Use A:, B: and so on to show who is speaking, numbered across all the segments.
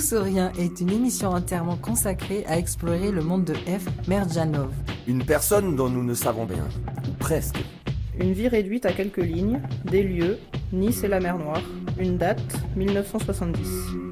A: Tous ou rien est une émission entièrement consacrée à explorer le monde de F. Merdjanov.
B: Une personne dont nous ne savons rien, ou presque.
C: Une vie réduite à quelques lignes, des lieux, Nice et la mer Noire, une date, 1970.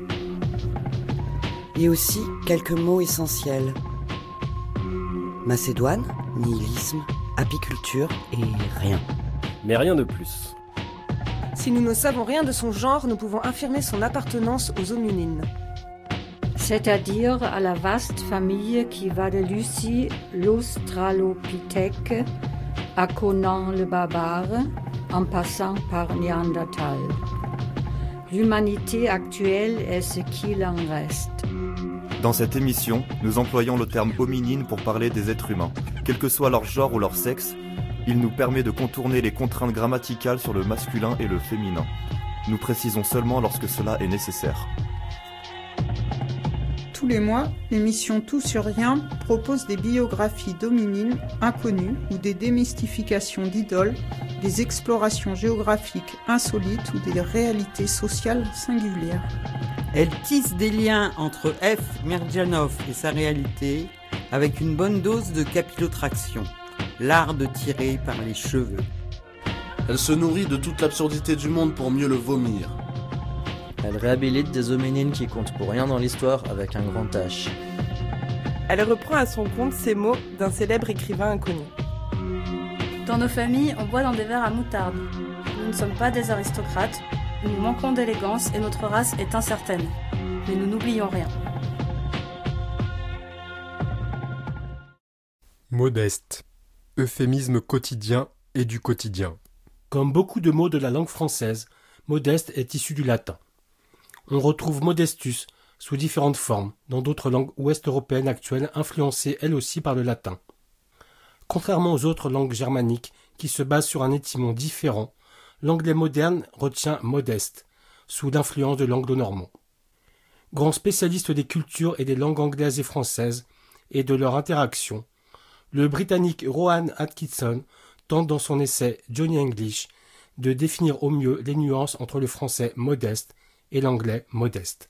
D: Et aussi quelques mots essentiels. Macédoine, nihilisme, apiculture et rien.
E: Mais rien de plus.
F: Si nous ne savons rien de son genre, nous pouvons affirmer son appartenance aux hominines.
G: C'est-à-dire à la vaste famille qui va de Lucie, l'Australopithèque, à Conan le barbare, en passant par Néandertal. L'humanité actuelle est ce qu'il en reste.
H: Dans cette émission, nous employons le terme hominine pour parler des êtres humains. Quel que soit leur genre ou leur sexe, il nous permet de contourner les contraintes grammaticales sur le masculin et le féminin. Nous précisons seulement lorsque cela est nécessaire.
C: Tous les mois, l'émission Tout sur rien propose des biographies d'hominines inconnues ou des démystifications d'idoles, des explorations géographiques insolites ou des réalités sociales singulières.
I: Elle tisse des liens entre F. Merdjanov et sa réalité avec une bonne dose de capillotraction, l'art de tirer par les cheveux.
J: Elle se nourrit de toute l'absurdité du monde pour mieux le vomir.
K: Elle réhabilite des hominines qui comptent pour rien dans l'histoire avec un grand H.
F: Elle reprend à son compte ces mots d'un célèbre écrivain inconnu.
L: Dans nos familles, on boit dans des verres à moutarde. Nous ne sommes pas des aristocrates, nous manquons d'élégance et notre race est incertaine. Mais nous n'oublions rien.
M: Modeste. Euphémisme quotidien et du quotidien.
N: Comme beaucoup de mots de la langue française, modeste est issu du latin. On retrouve modestus sous différentes formes dans d'autres langues ouest-européennes actuelles influencées elles aussi par le latin. Contrairement aux autres langues germaniques qui se basent sur un étymon différent, l'anglais moderne retient modeste, sous l'influence de l'anglo-normand. Grand spécialiste des cultures et des langues anglaises et françaises et de leur interaction, le britannique Rowan Atkinson tente dans son essai Johnny English de définir au mieux les nuances entre le français modeste et l'anglais modeste.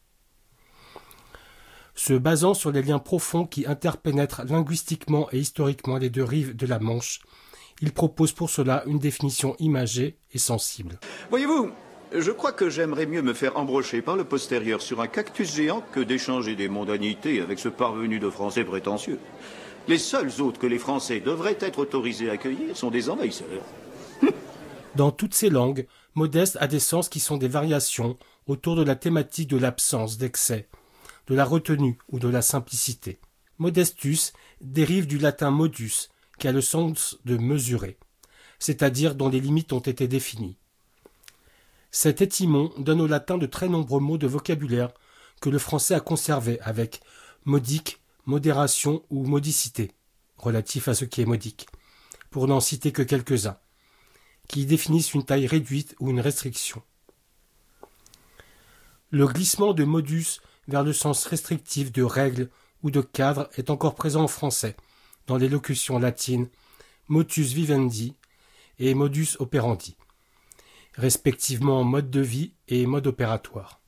N: Se basant sur les liens profonds qui interpénètrent linguistiquement et historiquement les deux rives de la Manche, il propose pour cela une définition imagée et sensible.
O: Voyez-vous, je crois que j'aimerais mieux me faire embrocher par le postérieur sur un cactus géant que d'échanger des mondanités avec ce parvenu de français prétentieux. Les seuls hôtes que les Français devraient être autorisés à accueillir sont des envahisseurs.
N: Dans toutes ces langues, modeste a des sens qui sont des variations autour de la thématique de l'absence d'excès, de la retenue ou de la simplicité. Modestus dérive du latin modus, qui a le sens de mesurer, c'est-à-dire dont les limites ont été définies. Cet étymon donne au latin de très nombreux mots de vocabulaire que le français a conservés avec modique, modération ou modicité, relatif à ce qui est modique, pour n'en citer que quelques-uns, qui définissent une taille réduite ou une restriction. Le glissement de modus vers le sens restrictif de règle ou de cadre est encore présent en français, dans les locutions latines motus vivendi et modus operandi, respectivement mode de vie et mode opératoire.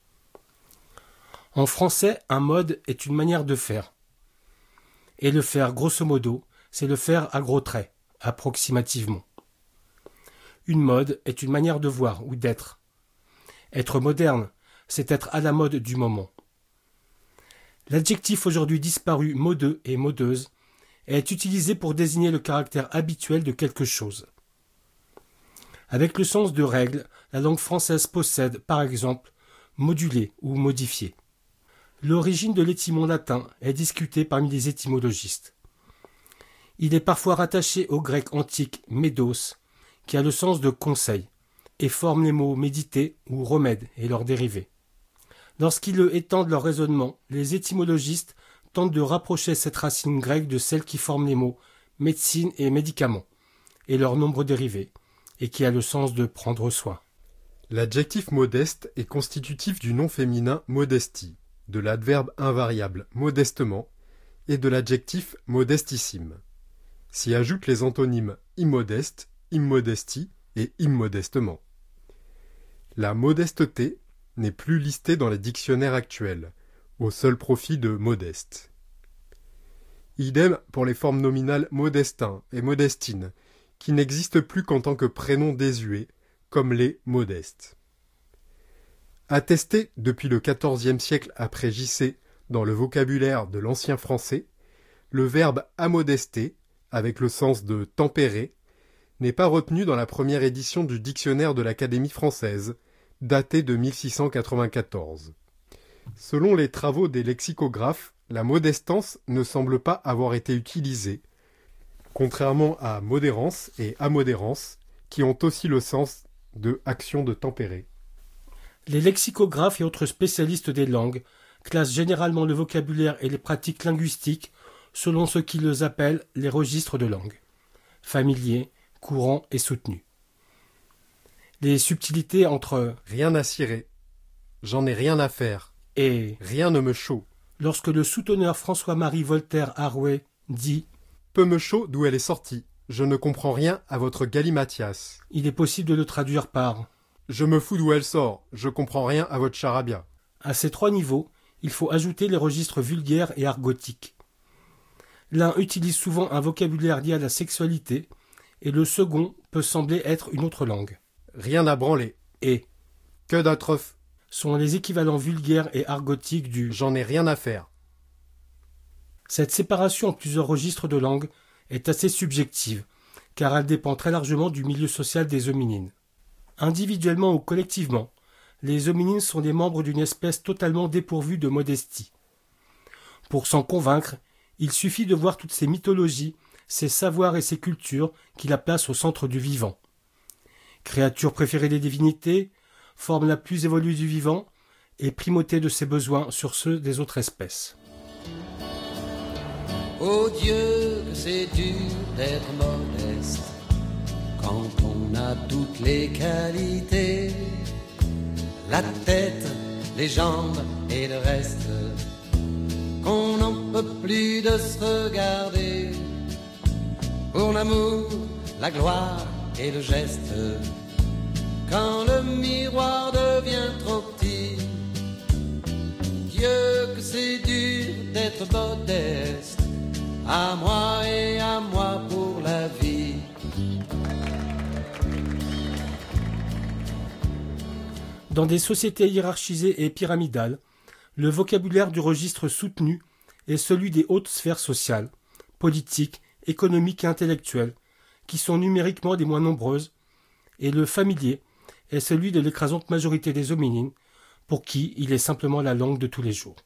N: En français, un mode est une manière de faire. Et le faire, grosso modo, c'est le faire à gros traits, approximativement. Une mode est une manière de voir ou d'être. Être moderne, c'est être à la mode du moment. L'adjectif aujourd'hui disparu modeux et modeuse est utilisé pour désigner le caractère habituel de quelque chose. Avec le sens de règle, la langue française possède, par exemple, moduler ou modifier. L'origine de l'étymon latin est discutée parmi les étymologistes. Il est parfois rattaché au grec antique médos, qui a le sens de conseil, et forme les mots méditer ou remède et leurs dérivés. Lorsqu'ils étendent leur raisonnement, les étymologistes tentent de rapprocher cette racine grecque de celle qui forme les mots médecine et médicament, et leurs nombreux dérivés, et qui a le sens de prendre soin.
M: L'adjectif modeste est constitutif du nom féminin modestie, de l'adverbe invariable modestement et de l'adjectif modestissime. S'y ajoutent les antonymes immodeste, immodestie et immodestement. La modesteté n'est plus listé dans les dictionnaires actuels, au seul profit de modeste. Idem pour les formes nominales modestin et modestine, qui n'existent plus qu'en tant que prénoms désuets, comme les modestes. Attesté depuis le XIVe siècle après JC dans le vocabulaire de l'ancien français, le verbe amodester, avec le sens de tempérer, n'est pas retenu dans la première édition du dictionnaire de l'Académie française, daté de 1694. Selon les travaux des lexicographes, la modestance ne semble pas avoir été utilisée, contrairement à modérance et amodérance, qui ont aussi le sens de action de tempérer.
N: Les lexicographes et autres spécialistes des langues classent généralement le vocabulaire et les pratiques linguistiques selon ce qu'ils appellent les registres de langue, familiers, courants et soutenus. Les subtilités entre «
M: rien à cirer »,« j'en ai rien à faire »
N: et «
M: rien ne me chaud ».
N: Lorsque le souteneur François-Marie Voltaire Arouet dit
M: « peu me chaud d'où elle est sortie, je ne comprends rien à votre galimatias »,
N: il est possible de le traduire par
M: « je me fous d'où elle sort, je comprends rien à votre charabia ».
N: À ces trois niveaux, il faut ajouter les registres vulgaires et argotiques. L'un utilise souvent un vocabulaire lié à la sexualité, et le second peut sembler être une autre langue.
M: Rien à branler.
N: Et
M: que d'autres
N: sont les équivalents vulgaires et argotiques du
M: j'en ai rien à faire.
N: Cette séparation en plusieurs registres de langue est assez subjective, car elle dépend très largement du milieu social des hominines. Individuellement ou collectivement, les hominines sont des membres d'une espèce totalement dépourvue de modestie. Pour s'en convaincre, il suffit de voir toutes ces mythologies, ces savoirs et ces cultures qui la placent au centre du vivant. Créature préférée des divinités, forme la plus évoluée du vivant et primauté de ses besoins sur ceux des autres espèces.
P: Oh Dieu, que c'est dur d'être modeste quand on a toutes les qualités, la tête, les jambes et le reste, qu'on n'en peut plus de se regarder. Pour l'amour, la gloire et le geste, quand le miroir devient trop petit. Dieu, que c'est dur d'être modeste, à moi et à moi pour la vie.
N: Dans des sociétés hiérarchisées et pyramidales, le vocabulaire du registre soutenu est celui des hautes sphères sociales, politiques, économiques et intellectuelles, qui sont numériquement des moins nombreuses, et le familier est celui de l'écrasante majorité des hominines, pour qui il est simplement la langue de tous les jours.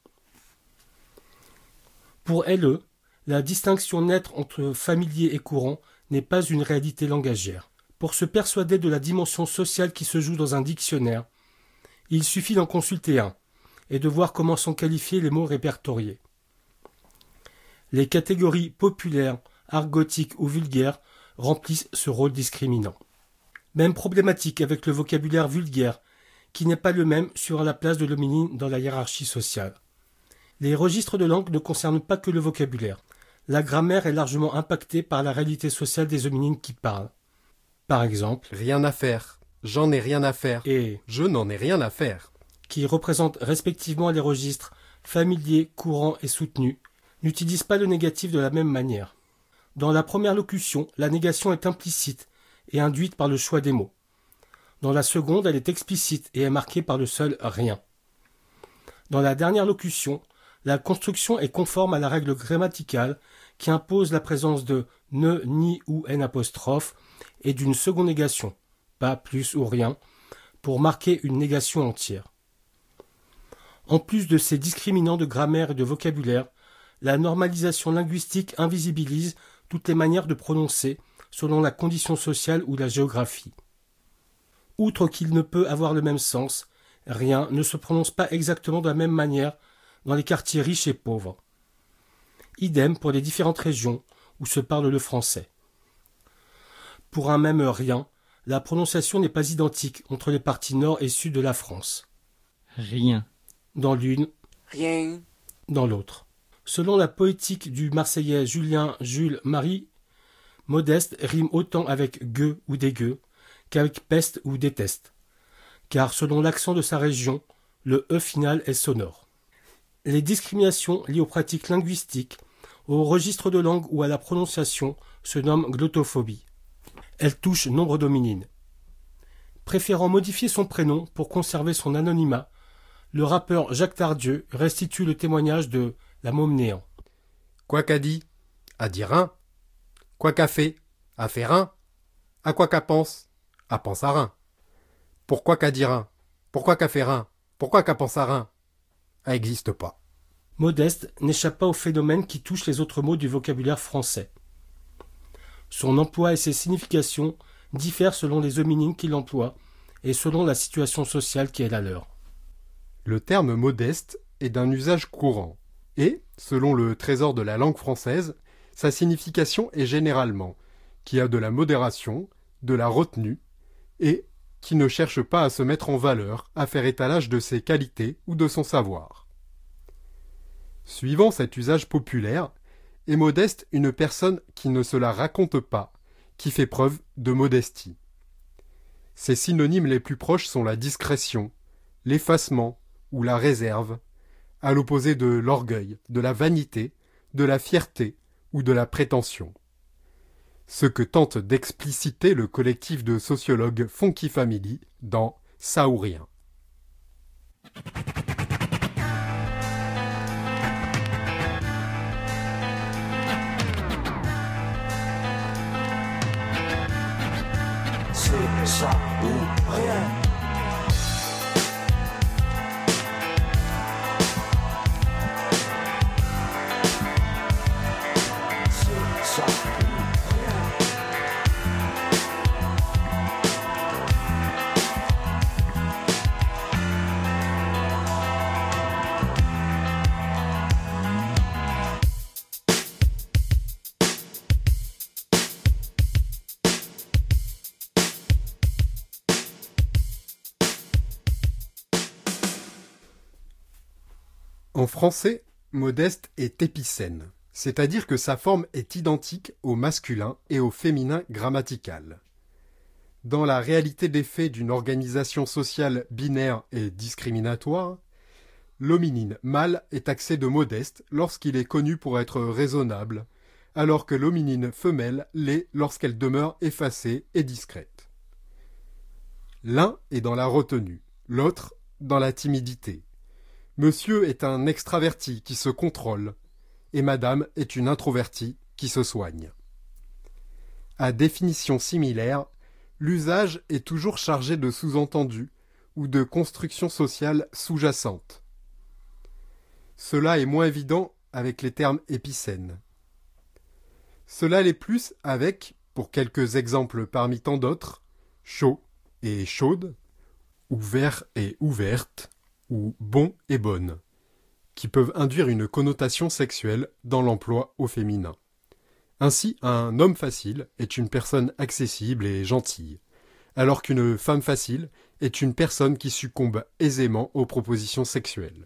N: Pour LE, la distinction nette entre familier et courant n'est pas une réalité langagière. Pour se persuader de la dimension sociale qui se joue dans un dictionnaire, il suffit d'en consulter un, et de voir comment sont qualifiés les mots répertoriés. Les catégories populaires, argotiques ou vulgaires remplissent ce rôle discriminant. Même problématique avec le vocabulaire vulgaire, qui n'est pas le même sur la place de l'hominine dans la hiérarchie sociale. Les registres de langue ne concernent pas que le vocabulaire. La grammaire est largement impactée par la réalité sociale des hominines qui parlent. Par exemple,
M: rien à faire, j'en ai rien à faire,
N: et
M: je n'en ai rien à faire,
N: qui représentent respectivement les registres familier, courant et soutenu, n'utilisent pas le négatif de la même manière. Dans la première locution, la négation est implicite et induite par le choix des mots. Dans la seconde, elle est explicite et est marquée par le seul « rien ». Dans la dernière locution, la construction est conforme à la règle grammaticale qui impose la présence de « ne », « ni » ou « n » et d'une seconde négation, pas plus ou rien, pour marquer une négation entière. En plus de ces discriminants de grammaire et de vocabulaire, la normalisation linguistique invisibilise toutes les manières de prononcer selon la condition sociale ou la géographie. Outre qu'il ne peut avoir le même sens, rien ne se prononce pas exactement de la même manière dans les quartiers riches et pauvres. Idem pour les différentes régions où se parle le français. Pour un même rien, la prononciation n'est pas identique entre les parties nord et sud de la France.
Q: Rien.
N: Dans l'une,
Q: rien.
N: Dans l'autre. Selon la poétique du Marseillais Julien Jules Marie, modeste rime autant avec gueux ou dégueu qu'avec peste ou déteste. Car selon l'accent de sa région, le E final est sonore. Les discriminations liées aux pratiques linguistiques, au registre de langue ou à la prononciation se nomment glottophobie. Elles touchent nombre d'hominines. Préférant modifier son prénom pour conserver son anonymat, le rappeur Jacques Tardieu restitue le témoignage de la môme néant.
M: Quoi qu'a dit? A dit rien. Quoi qu'a fait? A fait rien. À quoi qu'a pense? A pense à rien. Pourquoi qu'a dit rien? Pourquoi qu'a fait rien? Pourquoi qu'a pense à rien? A existe pas.
N: Modeste n'échappe pas au phénomène qui touche les autres mots du vocabulaire français. Son emploi et ses significations diffèrent selon les hominines qui l'emploient et selon la situation sociale qui est la leur.
M: Le terme modeste est d'un usage courant et, selon le Trésor de la langue française, sa signification est généralement qui a de la modération, de la retenue et qui ne cherche pas à se mettre en valeur, à faire étalage de ses qualités ou de son savoir. Suivant cet usage populaire, est modeste une personne qui ne se la raconte pas, qui fait preuve de modestie. Ses synonymes les plus proches sont la discrétion, l'effacement ou la réserve, à l'opposé de l'orgueil, de la vanité, de la fierté ou de la prétention. Ce que tente d'expliciter le collectif de sociologues Funky Family dans Ça ou rien.
P: C'est ça ou rien. C'est ça ou rien.
M: En français, modeste est épicène, c'est-à-dire que sa forme est identique au masculin et au féminin grammatical. Dans la réalité des faits d'une organisation sociale binaire et discriminatoire, l'hominine mâle est taxé de modeste lorsqu'il est connu pour être raisonnable, alors que l'hominine femelle l'est lorsqu'elle demeure effacée et discrète. L'un est dans la retenue, l'autre dans la timidité. Monsieur est un extraverti qui se contrôle, et madame est une introvertie qui se soigne. À définition similaire, l'usage est toujours chargé de sous-entendus ou de constructions sociales sous-jacentes. Cela est moins évident avec les termes épicènes. Cela l'est plus avec, pour quelques exemples parmi tant d'autres, chaud et chaude, ouvert et ouverte, ou bon et bonne, qui peuvent induire une connotation sexuelle dans l'emploi au féminin. Ainsi, un homme facile est une personne accessible et gentille, alors qu'une femme facile est une personne qui succombe aisément aux propositions sexuelles.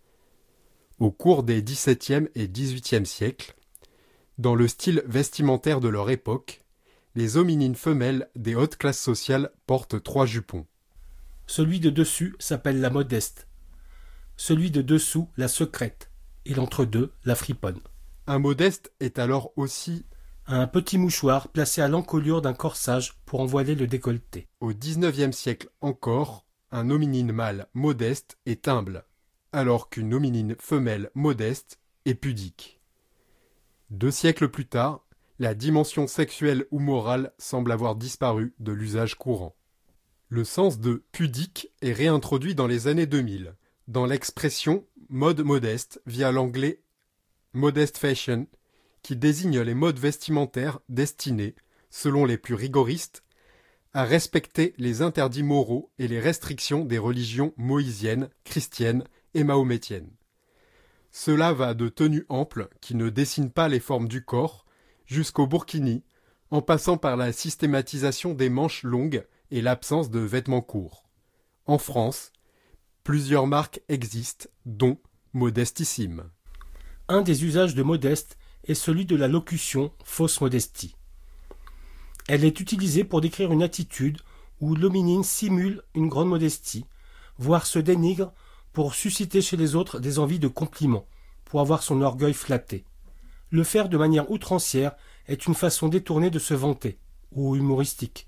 M: Au cours des XVIIe et XVIIIe siècles, dans le style vestimentaire de leur époque, les hominines femelles des hautes classes sociales portent 3 jupons.
N: Celui de dessus s'appelle la modeste, celui de dessous la secrète, et l'entre-deux la friponne.
M: Un modeste est alors aussi
N: un petit mouchoir placé à l'encolure d'un corsage pour en voiler le décolleté.
M: Au XIXe siècle encore, un hominine mâle modeste est humble, alors qu'une hominine femelle modeste est pudique. 2 siècles plus tard, la dimension sexuelle ou morale semble avoir disparu de l'usage courant. Le sens de pudique est réintroduit dans les années 2000, dans l'expression mode modeste via l'anglais modest fashion, qui désigne les modes vestimentaires destinés, selon les plus rigoristes, à respecter les interdits moraux et les restrictions des religions moïsiennes, chrétiennes et mahométiennes. Cela va de tenues amples qui ne dessinent pas les formes du corps, jusqu'au burkini, en passant par la systématisation des manches longues et l'absence de vêtements courts. En France, plusieurs marques existent, dont Modestissime.
N: Un des usages de modeste est celui de la locution fausse modestie. Elle est utilisée pour décrire une attitude où l'hominine simule une grande modestie, voire se dénigre pour susciter chez les autres des envies de compliments, pour avoir son orgueil flatté. Le faire de manière outrancière est une façon détournée de se vanter, ou humoristique.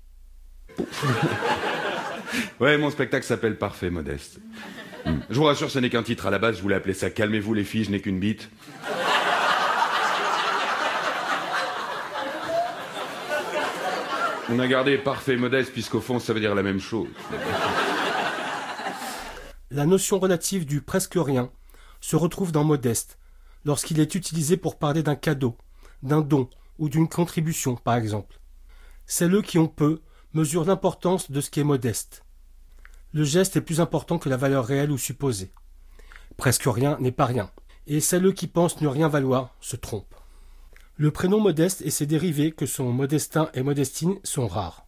R: Ouais, mon spectacle s'appelle Parfait Modeste. Je vous rassure, ce n'est qu'un titre à la base, je voulais appeler ça Calmez-vous les filles, je n'ai qu'une bite. On a gardé Parfait Modeste puisqu'au fond ça veut dire la même chose.
N: La notion relative du presque rien se retrouve dans Modeste, lorsqu'il est utilisé pour parler d'un cadeau, d'un don ou d'une contribution par exemple. Celles qui ont peu mesurent l'importance de ce qui est modeste. Le geste est plus important que la valeur réelle ou supposée. Presque rien n'est pas rien, et celles qui pensent ne rien valoir se trompent. Le prénom Modeste et ses dérivés que sont Modestin et Modestine sont rares.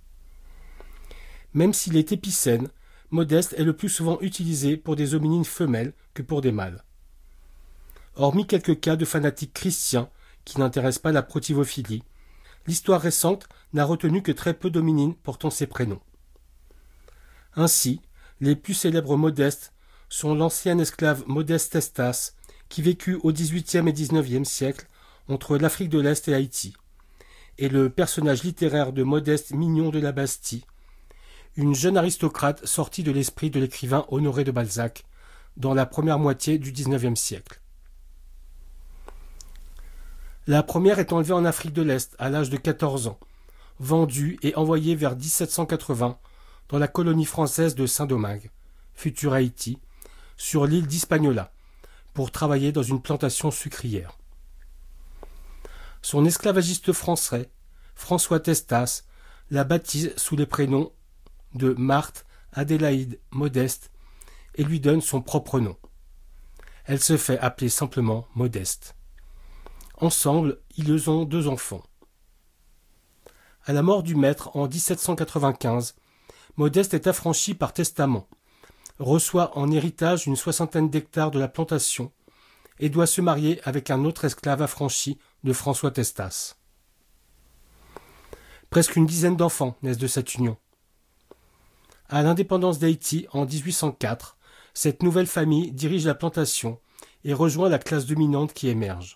N: Même s'il est épicène, Modeste est le plus souvent utilisé pour des hominines femelles que pour des mâles. Hormis quelques cas de fanatiques chrétiens qui n'intéressent pas la protivophilie, l'histoire récente n'a retenu que très peu d'hominines portant ces prénoms. Ainsi, les plus célèbres Modestes sont l'ancien esclave Modeste Testas, qui vécut au XVIIIe et XIXe siècle entre l'Afrique de l'Est et Haïti, et le personnage littéraire de Modeste Mignon de la Bastille, une jeune aristocrate sortie de l'esprit de l'écrivain Honoré de Balzac dans la première moitié du XIXe siècle. La première est enlevée en Afrique de l'Est à l'âge de 14 ans, vendue et envoyée vers 1780 dans la colonie française de Saint-Domingue, futur Haïti, sur l'île d'Hispaniola, pour travailler dans une plantation sucrière. Son esclavagiste français, François Testas, la baptise sous les prénoms de Marthe, Adélaïde, Modeste, et lui donne son propre nom. Elle se fait appeler simplement Modeste. Ensemble, ils ont 2 enfants. À la mort du maître en 1795, Modeste est affranchi par testament, reçoit en héritage une 60aine d'hectares de la plantation et doit se marier avec un autre esclave affranchi de François Testas. Presque une dizaine d'enfants naissent de cette union. À l'indépendance d'Haïti en 1804, cette nouvelle famille dirige la plantation et rejoint la classe dominante qui émerge.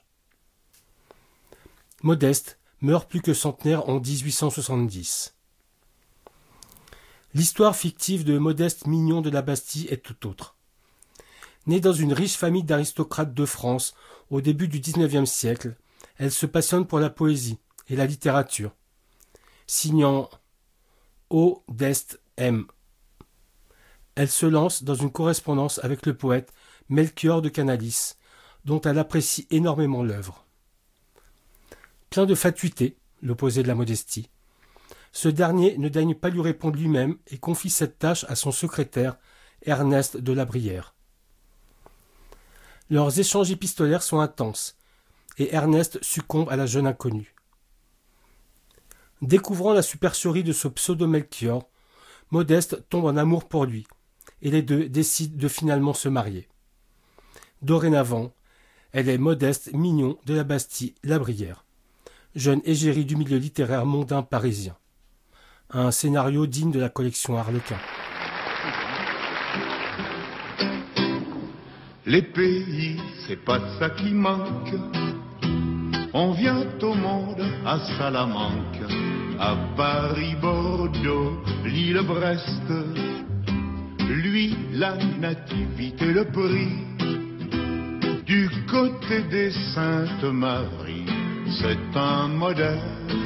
N: Modeste meurt plus que centenaire en 1870. L'histoire fictive de Modeste Mignon de la Bastille est tout autre. Née dans une riche famille d'aristocrates de France au début du XIXe siècle, elle se passionne pour la poésie et la littérature, signant O. d'Est M. Elle se lance dans une correspondance avec le poète Melchior de Canalis, dont elle apprécie énormément l'œuvre. Plein de fatuité, l'opposé de la modestie, ce dernier ne daigne pas lui répondre lui-même et confie cette tâche à son secrétaire, Ernest de la Brière. Leurs échanges épistolaires sont intenses, et Ernest succombe à la jeune inconnue. Découvrant la supercherie de ce pseudo-Melchior, Modeste tombe en amour pour lui, et les deux décident de finalement se marier. Dorénavant, elle est Modeste Mignon de la Bastille la Brière, jeune égérie du milieu littéraire mondain parisien. Un scénario digne de la collection Harlequin.
S: Les pays, c'est pas ça qui manque. On vient au monde à Salamanque, à Paris, Bordeaux, Lille, Brest. Lui, la nativité, le prix. Du côté des Saintes-Maries, c'est un modeste.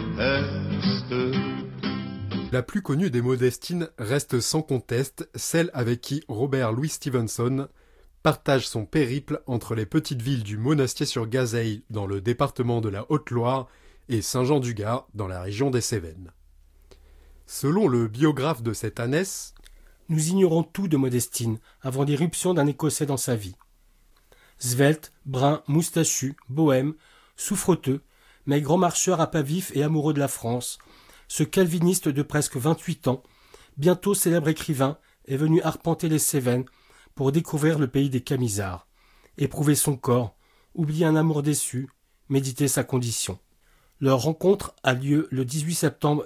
M: La plus connue des Modestines reste sans conteste celle avec qui Robert Louis Stevenson partage son périple entre les petites villes du Monastier-sur-Gazeille dans le département de la Haute-Loire et Saint-Jean-du-Gard dans la région des Cévennes. Selon le biographe de cette ânesse,
N: nous ignorons tout de Modestine avant l'irruption d'un Écossais dans sa vie. Svelte, brun, moustachu, bohème, souffreteux, mais grand marcheur à pas vif et amoureux de la France, ce calviniste de presque 28 ans, bientôt célèbre écrivain, est venu arpenter les Cévennes pour découvrir le pays des Camisards, éprouver son corps, oublier un amour déçu, méditer sa condition. Leur rencontre a lieu le 18 septembre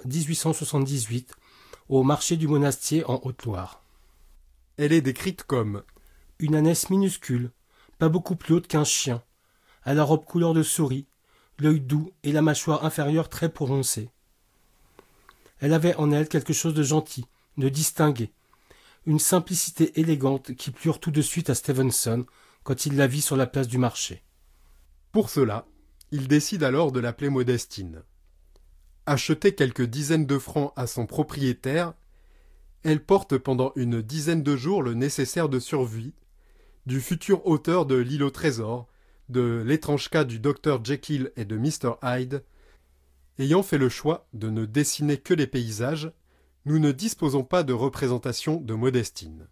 N: 1878 au marché du Monastier en Haute-Loire.
M: Elle est décrite comme
N: Une ânesse minuscule, pas beaucoup plus haute qu'un chien, à la robe couleur de souris, l'œil doux et la mâchoire inférieure très prononcée. Elle avait en elle quelque chose de gentil, de distingué, une simplicité élégante qui plurent tout de suite à Stevenson quand il la vit sur la place du marché.
M: Pour cela, il décide alors de l'appeler Modestine. Achetée quelques dizaines de francs à son propriétaire, elle porte pendant une dizaine de jours le nécessaire de survie du futur auteur de L'île au trésor, de L'étrange cas du Dr Jekyll et de Mr Hyde. Ayant fait le choix de ne dessiner que les paysages, nous ne disposons pas de représentation de Modestine.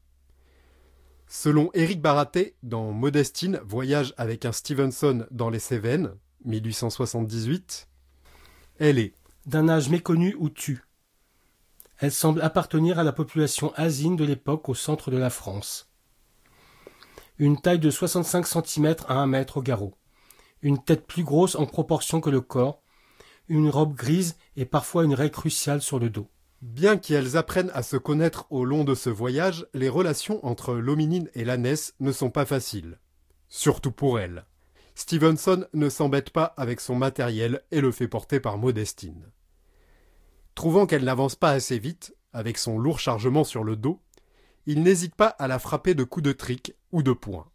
M: Selon Éric Baraté, dans Modestine, voyage avec un Stevenson dans les Cévennes, 1878, elle est
N: d'un âge méconnu ou tue. Elle semble appartenir à la population asine de l'époque au centre de la France. Une taille de 65 cm à 1 mètre au garrot. Une tête plus grosse en proportion que le corps. Une robe grise et parfois une raie cruciale sur le dos.
M: Bien qu'elles apprennent à se connaître au long de ce voyage, les relations entre l'hominine et l'ânesse ne sont pas faciles. Surtout pour elle. Stevenson ne s'embête pas avec son matériel et le fait porter par Modestine. Trouvant qu'elle n'avance pas assez vite, avec son lourd chargement sur le dos, il n'hésite pas à la frapper de coups de trique ou de poing.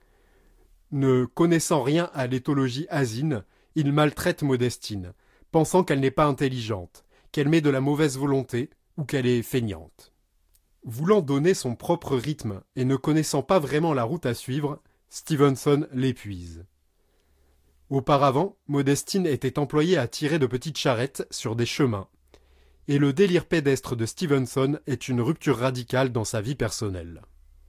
M: Ne connaissant rien à l'éthologie asine, il maltraite Modestine, pensant qu'elle n'est pas intelligente, qu'elle met de la mauvaise volonté ou qu'elle est feignante. Voulant donner son propre rythme et ne connaissant pas vraiment la route à suivre, Stevenson l'épuise. Auparavant, Modestine était employée à tirer de petites charrettes sur des chemins, et le délire pédestre de Stevenson est une rupture radicale dans sa vie personnelle.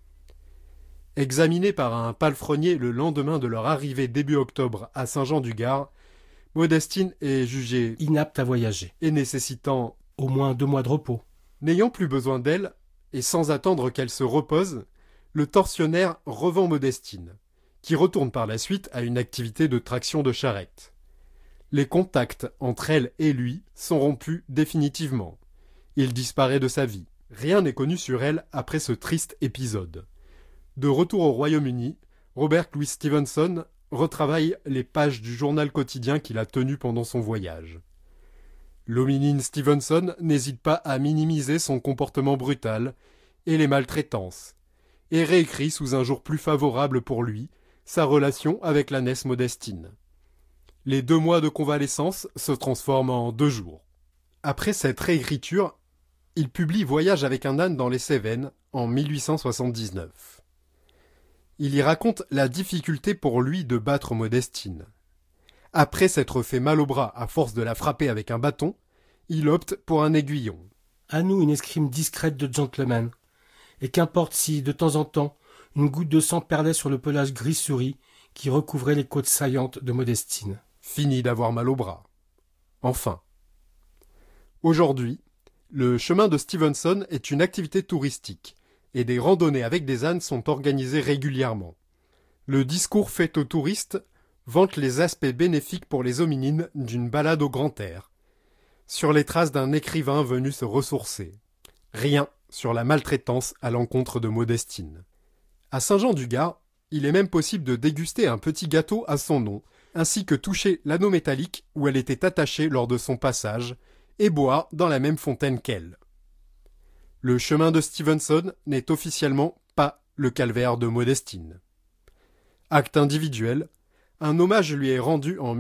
M: Examinée par un palefrenier le lendemain de leur arrivée début octobre à Saint-Jean-du-Gard, Modestine est jugée
N: inapte à voyager
M: et nécessitant
N: au moins 2 mois de repos.
M: N'ayant plus besoin d'elle, et sans attendre qu'elle se repose, le tortionnaire revend Modestine, qui retourne par la suite à une activité de traction de charrette. Les contacts entre elle et lui sont rompus définitivement. Il disparaît de sa vie. Rien n'est connu sur elle après ce triste épisode. De retour au Royaume-Uni, Robert Louis Stevenson retravaille les pages du journal quotidien qu'il a tenu pendant son voyage. L'hominine Stevenson n'hésite pas à minimiser son comportement brutal et les maltraitances, et réécrit sous un jour plus favorable pour lui sa relation avec l'ânesse Modestine. Les 2 mois de convalescence se transforment en 2 jours. Après cette réécriture, il publie Voyage avec un âne dans les Cévennes en 1879. Il y raconte la difficulté pour lui de battre Modestine. Après s'être fait mal au bras à force de la frapper avec un bâton, il opte pour un aiguillon.
N: À nous une escrime discrète de gentleman, et qu'importe si, de temps en temps, une goutte de sang perlait sur le pelage gris souris qui recouvrait les côtes saillantes de Modestine.
M: Fini d'avoir mal au bras. Enfin. Aujourd'hui, le chemin de Stevenson est une activité touristique, et des randonnées avec des ânes sont organisées régulièrement. Le discours fait aux touristes vante les aspects bénéfiques pour les hominines d'une balade au grand air, sur les traces d'un écrivain venu se ressourcer. Rien sur la maltraitance à l'encontre de Modestine. À Saint-Jean-du-Gard, il est même possible de déguster un petit gâteau à son nom, ainsi que toucher l'anneau métallique où elle était attachée lors de son passage, et boire dans la même fontaine qu'elle. Le chemin de Stevenson n'est officiellement pas le calvaire de Modestine. Acte individuel, un hommage lui est rendu en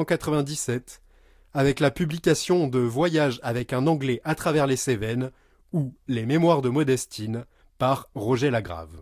M: 1997 avec la publication de Voyage avec un Anglais à travers les Cévennes ou Les Mémoires de Modestine par Roger Lagrave.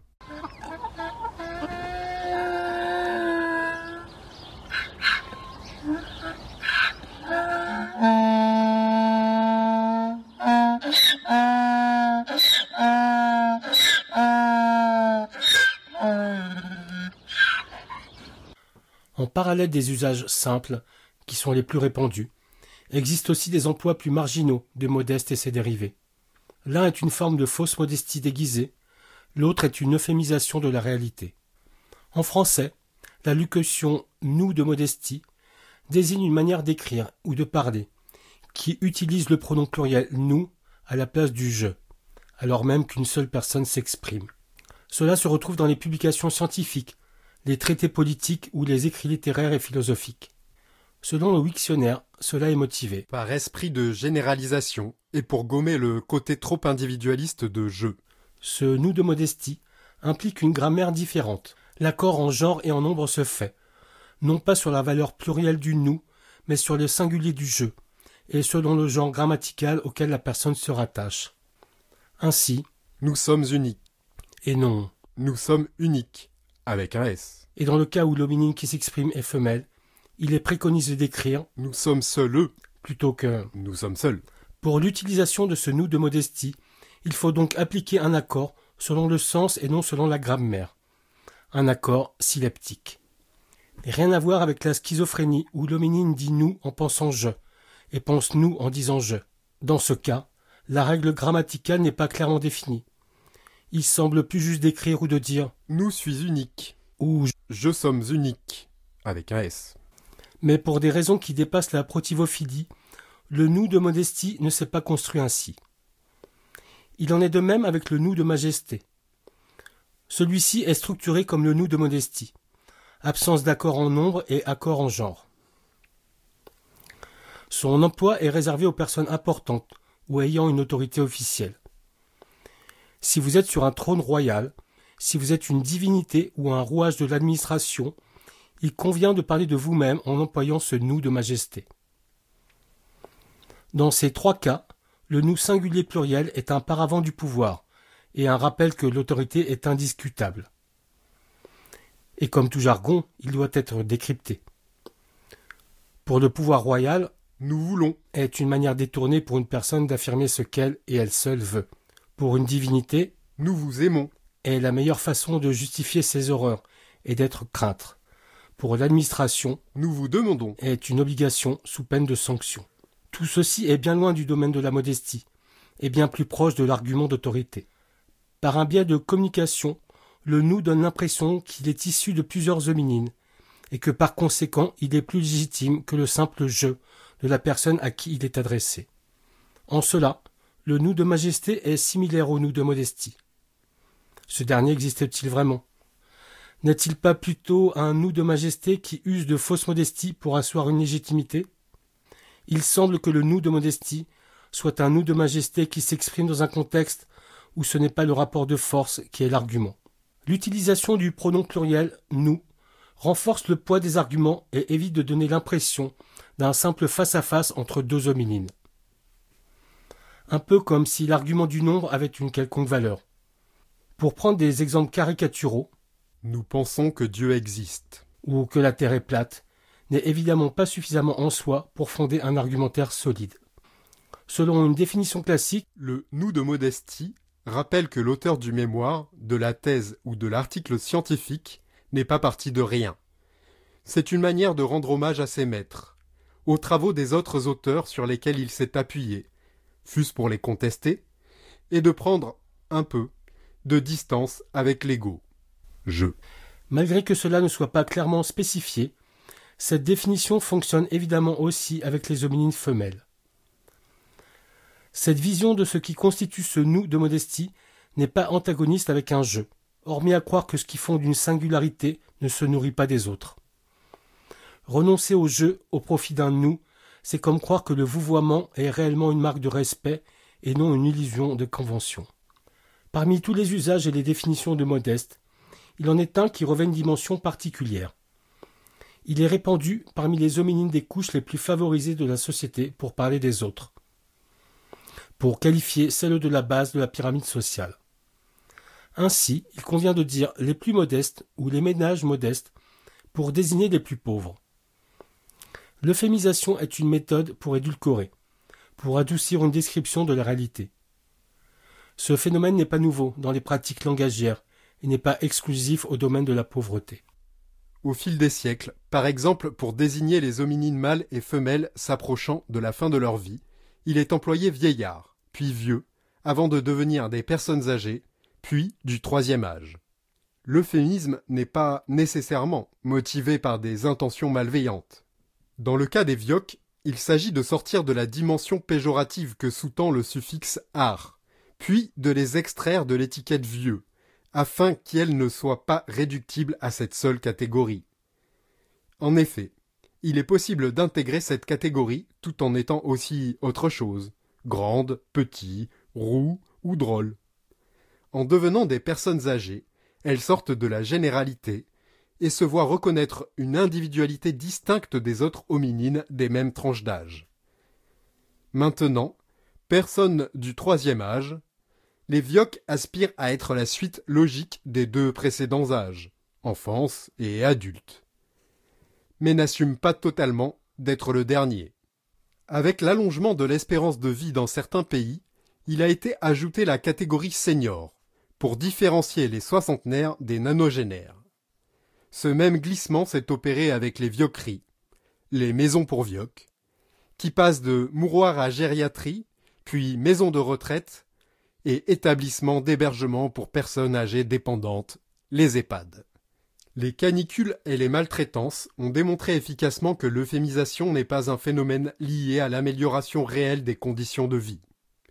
N: En parallèle des usages simples, qui sont les plus répandus, existent aussi des emplois plus marginaux de Modeste et ses dérivés. L'un est une forme de fausse modestie déguisée, l'autre est une euphémisation de la réalité. En français, la locution « nous » de modestie désigne une manière d'écrire ou de parler qui utilise le pronom pluriel « nous » à la place du « je », alors même qu'une seule personne s'exprime. Cela se retrouve dans les publications scientifiques, les traités politiques ou les écrits littéraires et philosophiques. Selon le Wiktionnaire, cela est motivé
M: par esprit de généralisation et pour gommer le côté trop individualiste de « je ».
N: Ce nous de modestie implique une grammaire différente. L'accord en genre et en nombre se fait, non pas sur la valeur plurielle du nous, mais sur le singulier du je, et selon le genre grammatical auquel la personne se rattache. Ainsi,
M: nous sommes uniques.
N: Et non,
M: nous sommes uniques, avec un S.
N: Et dans le cas où l'hominine qui s'exprime est femelle, il est préconisé d'écrire «
M: nous sommes seuls »
N: plutôt que «
M: nous sommes seuls ».
N: Pour l'utilisation de ce nous de modestie, il faut donc appliquer un accord selon le sens et non selon la grammaire. Un accord syleptique. Et rien à voir avec la schizophrénie où l'hominine dit nous en pensant je et pense nous en disant je. Dans ce cas, la règle grammaticale n'est pas clairement définie. Il semble plus juste d'écrire ou de dire
M: nous suis unique
N: ou
M: je sommes unique avec un S.
N: Mais pour des raisons qui dépassent la protivophilie, le nous de modestie ne s'est pas construit ainsi. Il en est de même avec le nous de majesté. Celui-ci est structuré comme le nous de modestie. Absence d'accord en nombre et accord en genre. Son emploi est réservé aux personnes importantes ou ayant une autorité officielle. Si vous êtes sur un trône royal, si vous êtes une divinité ou un rouage de l'administration, il convient de parler de vous-même en employant ce nous de majesté. Dans ces trois cas, le nous singulier pluriel est un paravent du pouvoir et un rappel que l'autorité est indiscutable. Et comme tout jargon, il doit être décrypté. Pour le pouvoir royal,
M: nous voulons
N: est une manière détournée pour une personne d'affirmer ce qu'elle et elle seule veut. Pour une divinité,
M: nous vous aimons
N: est la meilleure façon de justifier ses horreurs et d'être crainte. Pour l'administration,
M: nous vous demandons
N: est une obligation sous peine de sanction. Tout ceci est bien loin du domaine de la modestie et bien plus proche de l'argument d'autorité. Par un biais de communication, le nous donne l'impression qu'il est issu de plusieurs hominines et que par conséquent il est plus légitime que le simple je de la personne à qui il est adressé. En cela, le nous de majesté est similaire au nous de modestie. Ce dernier existe-t-il vraiment ? N'est-il pas plutôt un nous de majesté qui use de fausse modestie pour asseoir une légitimité ? Il semble que le nous de modestie soit un nous de majesté qui s'exprime dans un contexte où ce n'est pas le rapport de force qui est l'argument. L'utilisation du pronom pluriel « nous » renforce le poids des arguments et évite de donner l'impression d'un simple face-à-face entre deux hominines. Un peu comme si l'argument du nombre avait une quelconque valeur. Pour prendre des exemples caricaturaux,
M: nous pensons que Dieu existe,
N: ou que la Terre est plate, n'est évidemment pas suffisamment en soi pour fonder un argumentaire solide. Selon une définition classique,
M: le nous de modestie rappelle que l'auteur du mémoire, de la thèse ou de l'article scientifique n'est pas parti de rien. C'est une manière de rendre hommage à ses maîtres, aux travaux des autres auteurs sur lesquels il s'est appuyé, fût-ce pour les contester, et de prendre un peu de distance avec l'ego. Je.
N: Malgré que cela ne soit pas clairement spécifié, cette définition fonctionne évidemment aussi avec les hominines femelles. Cette vision de ce qui constitue ce nous de modestie n'est pas antagoniste avec un je, hormis à croire que ce qui fonde une singularité ne se nourrit pas des autres. Renoncer au je au profit d'un nous, c'est comme croire que le vouvoiement est réellement une marque de respect et non une illusion de convention. Parmi tous les usages et les définitions de modeste, il en est un qui revêt une dimension particulière. Il est répandu parmi les hominines des couches les plus favorisées de la société pour parler des autres, pour qualifier celles de la base de la pyramide sociale. Ainsi, il convient de dire les plus modestes ou les ménages modestes pour désigner les plus pauvres. L'euphémisation est une méthode pour édulcorer, pour adoucir une description de la réalité. Ce phénomène n'est pas nouveau dans les pratiques langagières et n'est pas exclusif au domaine de la pauvreté.
M: Au fil des siècles, par exemple pour désigner les hominines mâles et femelles s'approchant de la fin de leur vie, il est employé vieillard, puis vieux, avant de devenir des personnes âgées, puis du troisième âge. L'euphémisme n'est pas nécessairement motivé par des intentions malveillantes. Dans le cas des vioques, il s'agit de sortir de la dimension péjorative que sous-tend le suffixe « ar », puis de les extraire de l'étiquette « vieux », afin qu'elle ne soit pas réductible à cette seule catégorie. En effet, il est possible d'intégrer cette catégorie tout en étant aussi autre chose, grande, petit, roux ou drôle. En devenant des personnes âgées, elles sortent de la généralité et se voient reconnaître une individualité distincte des autres hominines des mêmes tranches d'âge. Maintenant, personnes du troisième âge, les vioques aspirent à être la suite logique des deux précédents âges, enfance et adulte, mais n'assument pas totalement d'être le dernier. Avec l'allongement de l'espérance de vie dans certains pays, il a été ajouté la catégorie senior, pour différencier les soixantenaires des nonagénaires. Ce même glissement s'est opéré avec les vioqueries, les maisons pour vioques, qui passent de mouroirs à gériatrie, puis maisons de retraite, et établissements d'hébergement pour personnes âgées dépendantes, les EHPAD. Les canicules et les maltraitances ont démontré efficacement que l'euphémisation n'est pas un phénomène lié à l'amélioration réelle des conditions de vie.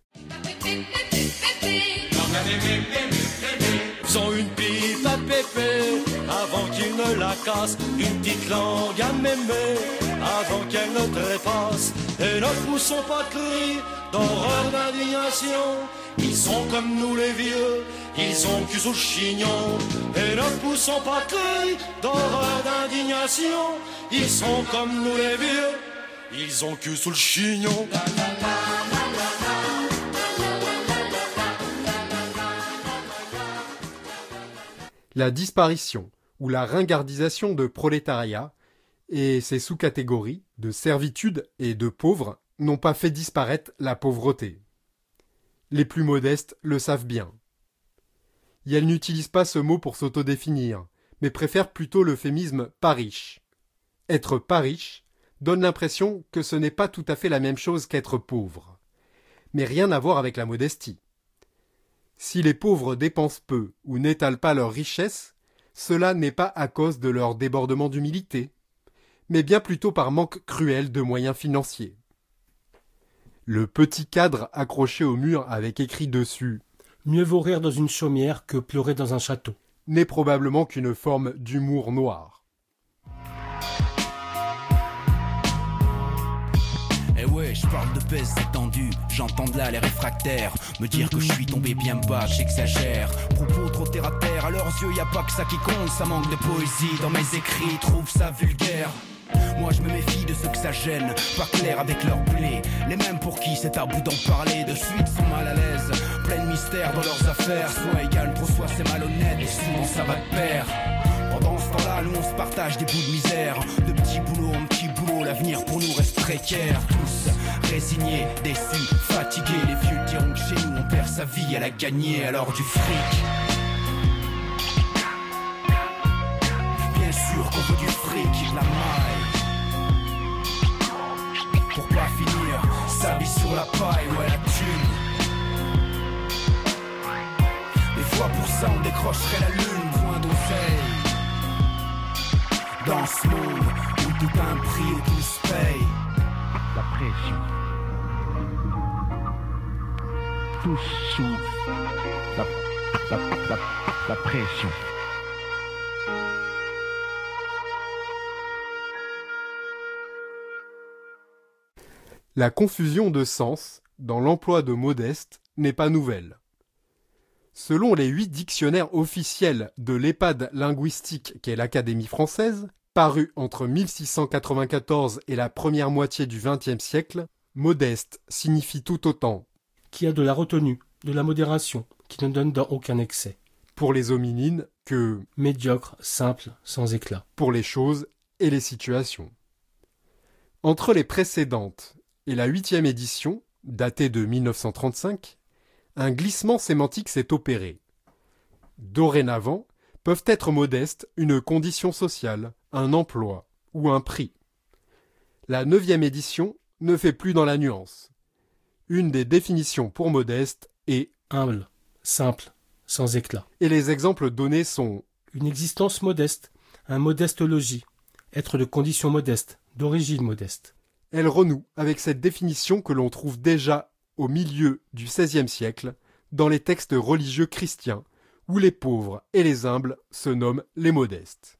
P: Sans une pipe à pépé, avant qu'il ne la casse, une petite langue à mémé, avant qu'elle ne trépasse, et ne poussons pas de cris d'horreur, d'indignation, ils sont comme nous les vieux, ils ont cul sous le chignon, et ne poussons pas de cris d'horreur, d'indignation, ils sont comme nous les vieux, ils ont cul sous le chignon.
M: La disparition ou la ringardisation de prolétariat et ses sous-catégories de servitude et de pauvres n'ont pas fait disparaître la pauvreté. Les plus modestes le savent bien. Et elles n'utilisent pas ce mot pour s'autodéfinir, mais préfèrent plutôt l'euphémisme « pas riche ». Être pas riche donne l'impression que ce n'est pas tout à fait la même chose qu'être pauvre, mais rien à voir avec la modestie. Si les pauvres dépensent peu ou n'étalent pas leur richesse, cela n'est pas à cause de leur débordement d'humilité, mais bien plutôt par manque cruel de moyens financiers. Le petit cadre accroché au mur avec écrit dessus «
N: Mieux vaut rire dans une chaumière que pleurer dans un château »
M: n'est probablement qu'une forme d'humour noir.
T: Eh ouais, je parle de pèse étendue, j'entends de là les réfractaires me dire que je suis tombé bien bas, j'exagère. Propos trop terre à terre, à leurs yeux y a pas que ça qui compte, ça manque de poésie dans mes écrits, trouve ça vulgaire. Moi je me méfie de ceux que ça gêne, pas clair avec leurs plaies. Les mêmes pour qui c'est tabou d'en parler, de suite sont mal à l'aise, plein de mystères dans leurs affaires. Soit égal, trop soit c'est malhonnête, et souvent ça va de pair. Pendant ce temps-là, nous on se partage des bouts de misère, de petits boulots en petits boulots, l'avenir pour nous reste précaire. Tous résignés, déçus, fatigués, les vieux diront que chez nous on perd sa vie à la gagner, alors du fric. Bien sûr qu'on veut du fric et de la maille, pour pas finir sa vie sur la paille, ouais la thune. Des fois pour ça on décrocherait la lune, point d'oseille. Dans ce monde où tout a un prix, où tout se paye. La pression. Tous sous la pression.
M: La confusion de sens dans l'emploi de modeste n'est pas nouvelle. Selon les 8 dictionnaires officiels de l'EHPAD linguistique qu'est l'Académie française, parus entre 1694 et la première moitié du XXe siècle, modeste signifie tout autant
N: qui a de la retenue, de la modération, qui ne donne dans aucun excès.
M: Pour les hominines que
N: médiocre, simple, sans éclat.
M: Pour les choses et les situations. Entre les précédentes et la 8e édition, datée de 1935, un glissement sémantique s'est opéré. Dorénavant, peuvent être modestes une condition sociale, un emploi ou un prix. La 9e édition ne fait plus dans la nuance. Une des définitions pour modeste est
N: humble, simple, sans éclat.
M: Et les exemples donnés sont
N: une existence modeste, un modeste logis, être de condition modeste, d'origine modeste.
M: Elle renoue avec cette définition que l'on trouve déjà au milieu du XVIe siècle dans les textes religieux chrétiens où les pauvres et les humbles se nomment les modestes.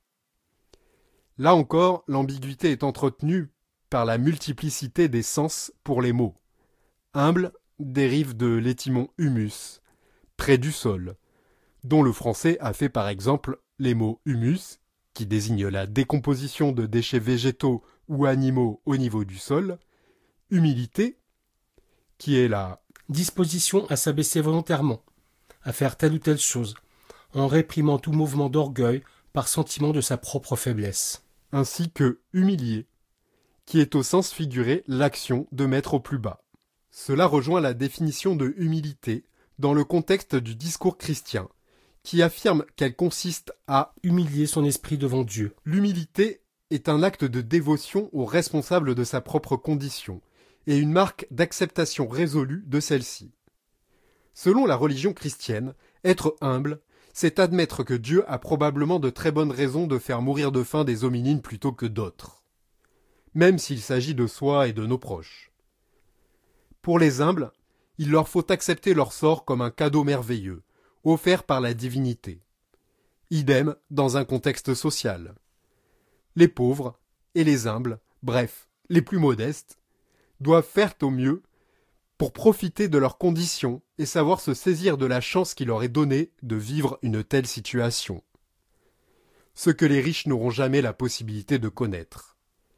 M: Là encore, l'ambiguïté est entretenue par la multiplicité des sens pour les mots. Humble dérive de l'étymon humus, près du sol, dont le français a fait par exemple les mots humus, qui désigne la décomposition de déchets végétaux ou animaux au niveau du sol, humilité, qui est la
N: disposition à s'abaisser volontairement, à faire telle ou telle chose, en réprimant tout mouvement d'orgueil par sentiment de sa propre faiblesse.
M: Ainsi que humilier, qui est au sens figuré l'action de mettre au plus bas. Cela rejoint la définition de humilité dans le contexte du discours chrétien, qui affirme qu'elle consiste à
N: humilier son esprit devant Dieu.
M: L'humilité est un acte de dévotion au responsable de sa propre condition, et une marque d'acceptation résolue de celle-ci. Selon la religion chrétienne, être humble, c'est admettre que Dieu a probablement de très bonnes raisons de faire mourir de faim des hominines plutôt que d'autres, même s'il s'agit de soi et de nos proches. Pour les humbles, il leur faut accepter leur sort comme un cadeau merveilleux, offert par la divinité. Idem dans un contexte social. Les pauvres et les humbles, bref, les plus modestes, doivent faire au mieux pour profiter de leurs conditions et savoir se saisir de la chance qui leur est donnée de vivre une telle situation. Ce que les riches n'auront jamais la possibilité de connaître.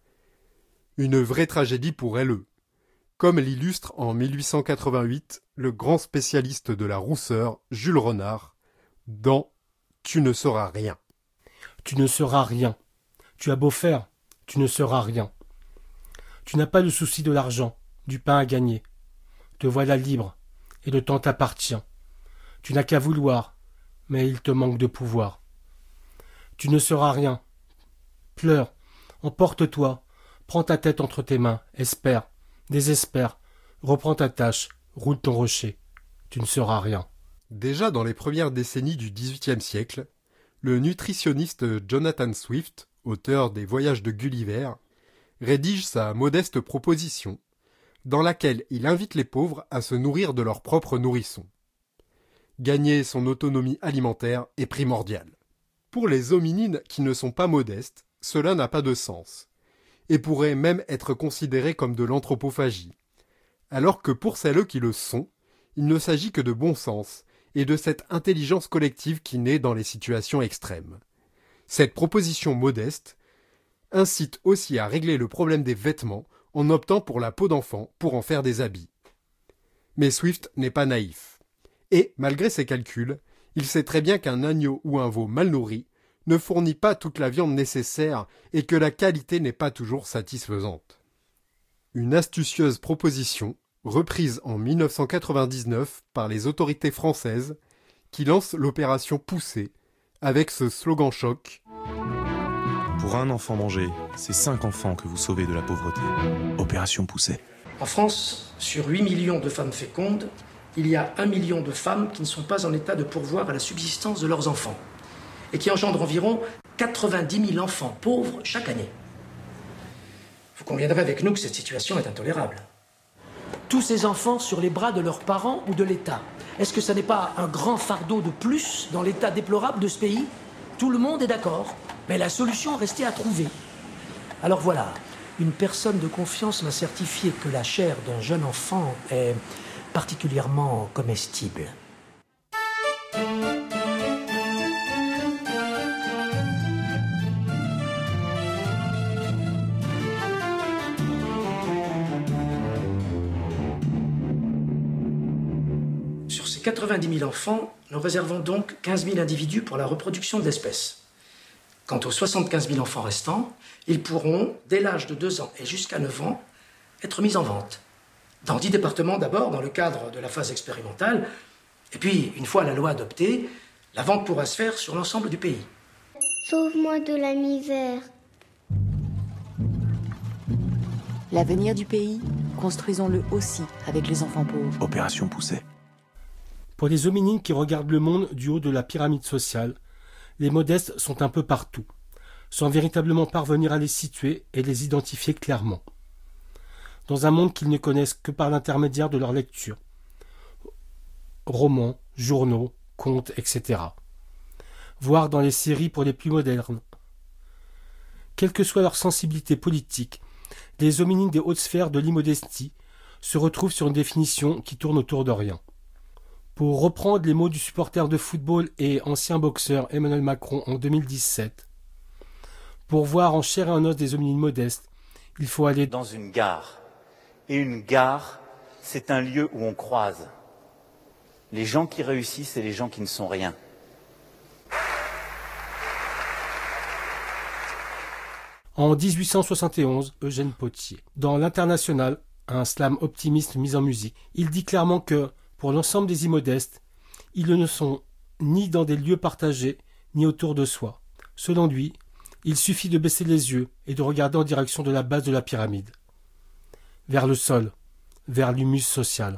M: Une vraie tragédie pour eux, comme l'illustre en 1888 le grand spécialiste de la rousseur Jules Renard dans « Tu ne seras rien ».
N: Tu ne seras rien. Tu as beau faire, tu ne seras rien. Tu n'as pas le souci de l'argent, du pain à gagner. Te voilà libre, et le temps t'appartient. Tu n'as qu'à vouloir, mais il te manque de pouvoir. Tu ne seras rien. Pleure, emporte-toi, prends ta tête entre tes mains, espère, désespère, reprends ta tâche, roule ton rocher. Tu ne seras rien.
M: Déjà dans les premières décennies du XVIIIe siècle, le nutritionniste Jonathan Swift, auteur des Voyages de Gulliver, rédige sa modeste proposition, dans laquelle il invite les pauvres à se nourrir de leurs propres nourrissons. Gagner son autonomie alimentaire est primordial. Pour les hominines qui ne sont pas modestes, cela n'a pas de sens, et pourrait même être considéré comme de l'anthropophagie, alors que pour celles qui le sont, il ne s'agit que de bon sens et de cette intelligence collective qui naît dans les situations extrêmes. Cette proposition modeste incite aussi à régler le problème des vêtements en optant pour la peau d'enfant pour en faire des habits. Mais Swift n'est pas naïf. Et, malgré ses calculs, il sait très bien qu'un agneau ou un veau mal nourri ne fournit pas toute la viande nécessaire et que la qualité n'est pas toujours satisfaisante. Une astucieuse proposition, reprise en 1999 par les autorités françaises, qui lance l'opération Poussée, avec ce slogan choc.
U: Pour un enfant mangé, c'est 5 enfants que vous sauvez de la pauvreté. Opération Poussée.
V: En France, sur 8 millions de femmes fécondes, il y a 1 million de femmes qui ne sont pas en état de pourvoir à la subsistance de leurs enfants et qui engendrent environ 90 000 enfants pauvres chaque année. Vous conviendrez avec nous que cette situation est intolérable. Tous ces enfants sur les bras de leurs parents ou de l'État, est-ce que ça n'est pas un grand fardeau de plus dans l'état déplorable de ce pays ? Tout le monde est d'accord, mais la solution restait à trouver. Alors voilà, une personne de confiance m'a certifié que la chair d'un jeune enfant est particulièrement comestible. Sur ces 90 000 enfants, nous réservons donc 15 000 individus pour la reproduction de l'espèce. Quant aux 75 000 enfants restants, ils pourront, dès l'âge de 2 ans et jusqu'à 9 ans, être mis en vente. Dans 10 départements d'abord, dans le cadre de la phase expérimentale, et puis, une fois la loi adoptée, la vente pourra se faire sur l'ensemble du pays.
W: Sauve-moi de la misère.
X: L'avenir du pays, construisons-le aussi avec les enfants pauvres.
U: Opération Poussée.
N: Pour les hominines qui regardent le monde du haut de la pyramide sociale, les modestes sont un peu partout, sans véritablement parvenir à les situer et les identifier clairement. Dans un monde qu'ils ne connaissent que par l'intermédiaire de leur lecture. Romans, journaux, contes, etc. Voire dans les séries pour les plus modernes. Quelle que soit leur sensibilité politique, les hominines des hautes sphères de l'immodestie se retrouvent sur une définition qui tourne autour de rien. Pour reprendre les mots du supporter de football et ancien boxeur Emmanuel Macron en 2017, pour voir en chair et en os des hominines modestes, il faut aller
A: dans une gare. Et une gare, c'est un lieu où on croise les gens qui réussissent et les gens qui ne sont rien.
N: En 1871, Eugène Pottier, dans l'International, un slam optimiste mis en musique, il dit clairement que, pour l'ensemble des immodestes, ils ne sont ni dans des lieux partagés, ni autour de soi. Selon lui, il suffit de baisser les yeux et de regarder en direction de la base de la pyramide, vers le sol, vers l'humus social.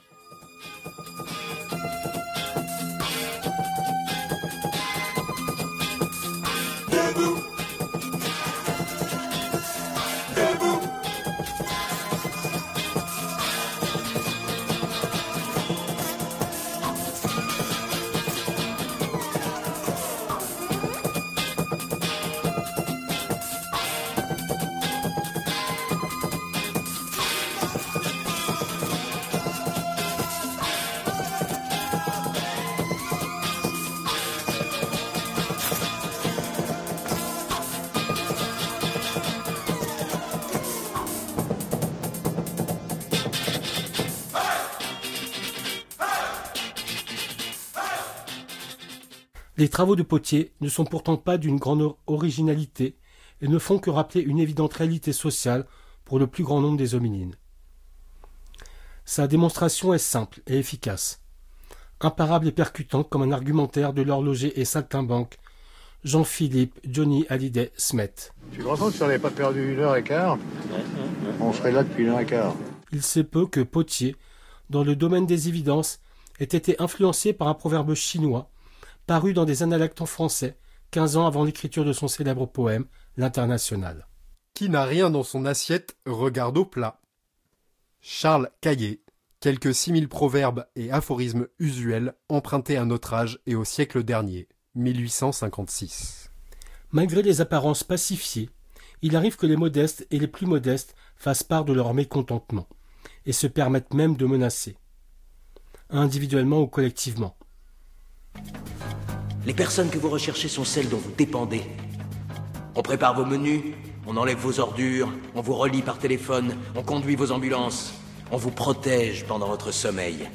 N: Les travaux de Pottier ne sont pourtant pas d'une grande originalité et ne font que rappeler une évidente réalité sociale pour le plus grand nombre des hominines. Sa démonstration est simple et efficace, imparable et percutante comme un argumentaire de l'horloger et saltimbanque Jean-Philippe Johnny Hallyday Smet.
B: Je suis content que si on n'avait pas perdu 1h15, on serait là depuis 1h15.
N: Il se peut que Pottier, dans le domaine des évidences, ait été influencé par un proverbe chinois paru dans des annales en français 15 ans avant l'écriture de son célèbre poème L'International.
M: Qui n'a rien dans son assiette regarde au plat. Charles Caillé, quelques 6000 proverbes et aphorismes usuels empruntés à notre âge et au siècle dernier, 1856.
N: Malgré les apparences pacifiées, il arrive que les modestes et les plus modestes fassent part de leur mécontentement, et se permettent même de menacer, individuellement ou collectivement.
D: Les personnes que vous recherchez sont celles dont vous dépendez. On prépare vos menus, on enlève vos ordures, on vous relie par téléphone, on conduit vos ambulances, on vous protège pendant votre sommeil.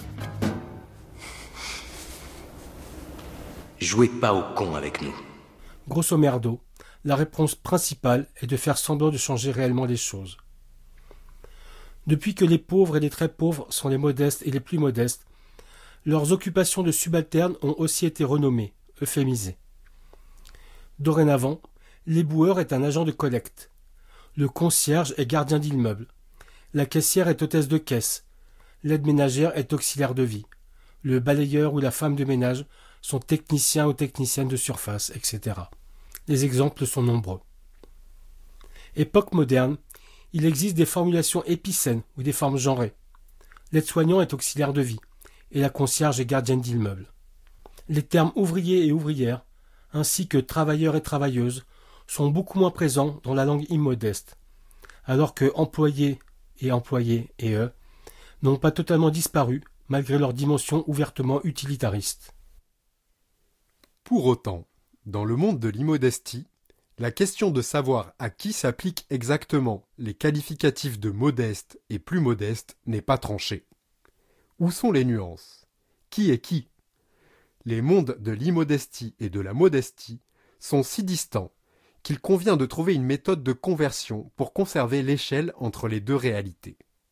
D: Jouez pas au con avec nous.
N: Grosso merdo, la réponse principale est de faire semblant de changer réellement les choses. Depuis que les pauvres et les très pauvres sont les modestes et les plus modestes, leurs occupations de subalternes ont aussi été renommées, euphémisées. Dorénavant, l'éboueur est un agent de collecte. Le concierge est gardien d'immeuble. La caissière est hôtesse de caisse. L'aide ménagère est auxiliaire de vie. Le balayeur ou la femme de ménage sont techniciens ou techniciennes de surface, etc. Les exemples sont nombreux. Époque moderne, il existe des formulations épicènes ou des formes genrées. L'aide-soignant est auxiliaire de vie et la concierge est gardienne d'immeuble. Les termes ouvrier et ouvrière, ainsi que travailleurs et travailleuses, sont beaucoup moins présents dans la langue immodeste, alors que employés et employés et eux n'ont pas totalement disparu malgré leur dimension ouvertement utilitariste.
M: Pour autant, dans le monde de l'immodestie, la question de savoir à qui s'appliquent exactement les qualificatifs de modeste et plus modeste n'est pas tranchée. Où sont les nuances? Qui est qui? Les mondes de l'immodestie et de la modestie sont si distants qu'il convient de trouver une méthode de conversion pour conserver l'échelle entre les deux réalités.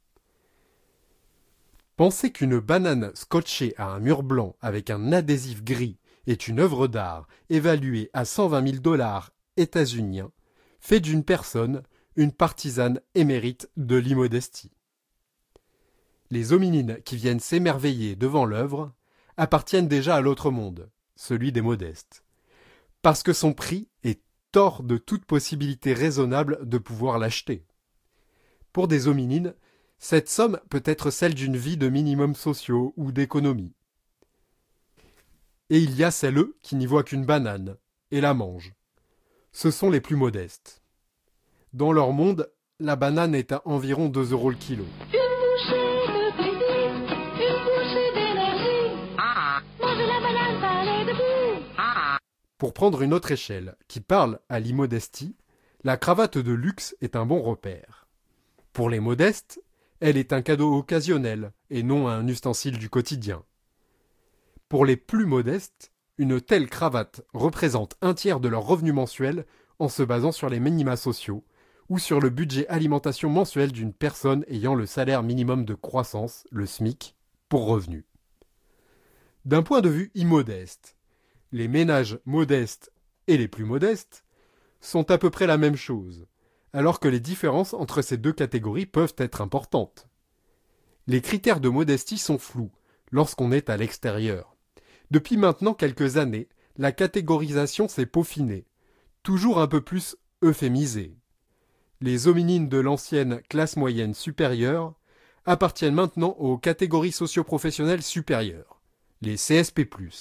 M: Penser qu'une banane scotchée à un mur blanc avec un adhésif gris est une œuvre d'art évaluée à 120 000 $ états-uniens fait d'une personne une partisane émérite de l'immodestie. Les hominines qui viennent s'émerveiller devant l'œuvre appartiennent déjà à l'autre monde, celui des modestes, parce que son prix est hors de toute possibilité raisonnable de pouvoir l'acheter. Pour des hominines, cette somme peut être celle d'une vie de minimums sociaux ou d'économie. Et il y a celles qui n'y voient qu'une banane, et la mangent. Ce sont les plus modestes. Dans leur monde, la banane est à environ 2 € le kilo.
C: Une bouchée de plaisir, une bouchée d'énergie. Manger la banane, parler debout.
M: Pour prendre une autre échelle, qui parle à l'immodestie, la cravate de luxe est un bon repère. Pour les modestes, elle est un cadeau occasionnel, et non un ustensile du quotidien. Pour les plus modestes, une telle cravate représente 1/3 de leur revenu mensuel en se basant sur les minima sociaux ou sur le budget alimentation mensuel d'une personne ayant le salaire minimum de croissance, le SMIC, pour revenu. D'un point de vue immodeste, les ménages modestes et les plus modestes sont à peu près la même chose, alors que les différences entre ces deux catégories peuvent être importantes. Les critères de modestie sont flous lorsqu'on est à l'extérieur. Depuis maintenant quelques années, la catégorisation s'est peaufinée, toujours un peu plus euphémisée. Les hominines de l'ancienne classe moyenne supérieure appartiennent maintenant aux catégories socio-professionnelles supérieures, les CSP+,